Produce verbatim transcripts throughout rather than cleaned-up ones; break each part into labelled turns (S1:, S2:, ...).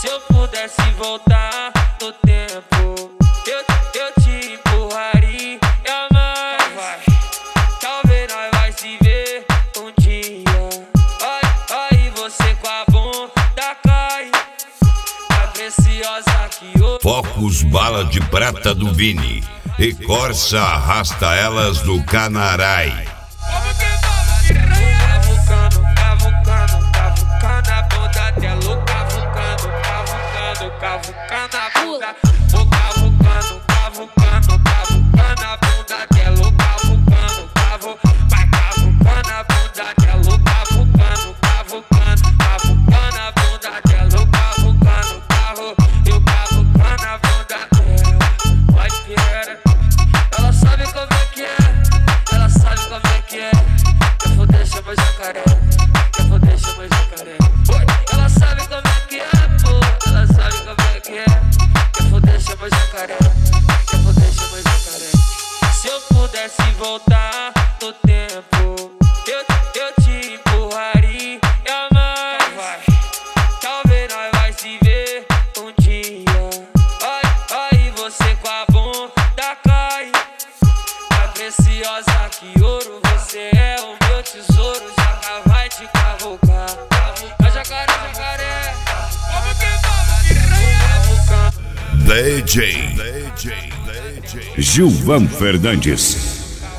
S1: Se eu pudesse voltar no tempo, eu, eu te empurraria mais. Vai. Talvez nós vai se ver um dia. Aí, aí você com a bunda cai, a preciosa que eu...
S2: Focus Bala de Prata do Vini e Corsa arrasta elas no Canarai.
S1: Cavucando, cavucando, cavucando a bunda dela, cavucando, cavucando, cavucando a bunda. Vou cavucando, cavucando, cavucando a bunda dela, cavucando, cavu, vai cavucando a bunda dela, cavucando, cavucando, cavucando a bunda dela, cavucando, cavu, eu cavucando a bunda dela. Pode pirar, ela sabe como é que é, ela sabe como é que é. Quer foder, chama jacaré, quer foder, chama jacaré. Ela sabe como é que é, pô, ela sabe como é que é. Quer foder, chama jacaré, quer foder, chama jacaré. Se eu pudesse voltar no tempo, eu, eu te empurraria mais. Vai. Talvez nós vai se ver um dia. Aí, aí você com a bunda cai, a preciosa que ouro, você é o meu tesouro. Jaca vai te cavucar, a jacaré, jacaré.
S2: D J Gilvan Fernandes.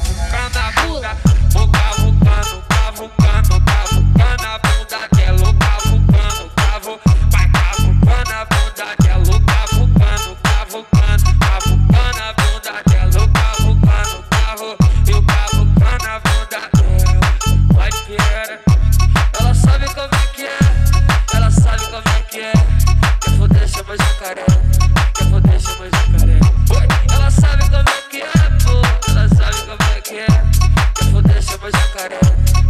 S1: Vou cavucando, cavucando, cavucando a bunda dela, cavucando, cavu, vai cavucando a bunda dela, cavucando, cavucando, cavucando a bunda dela, cavucando, cavu, eu cavucando a bunda dela. Pode pirar, ela sabe como é que é, ela sabe como é que é. Quer foder, chama jacaré, quer foder, chama jacaré. Ela sabe como é que é, pô, ela sabe como é que é. Quer foder, chama jacaré.